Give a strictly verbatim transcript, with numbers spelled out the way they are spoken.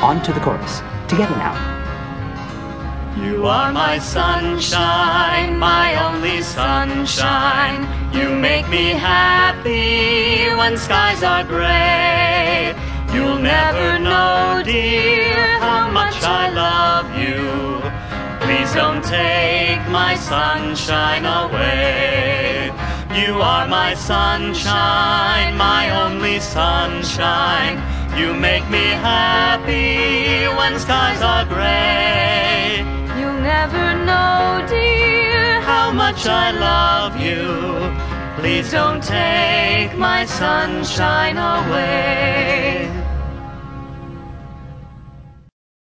on to the chorus. Together now. You are my sunshine, my only sunshine. You make me happy when skies are gray. You'll never know, dear, how much I love you. Please don't take my sunshine away. You are my sunshine, my only sunshine. You make me happy when skies are gray. You'll never know, dear, how much I love you. Please don't take my sunshine away.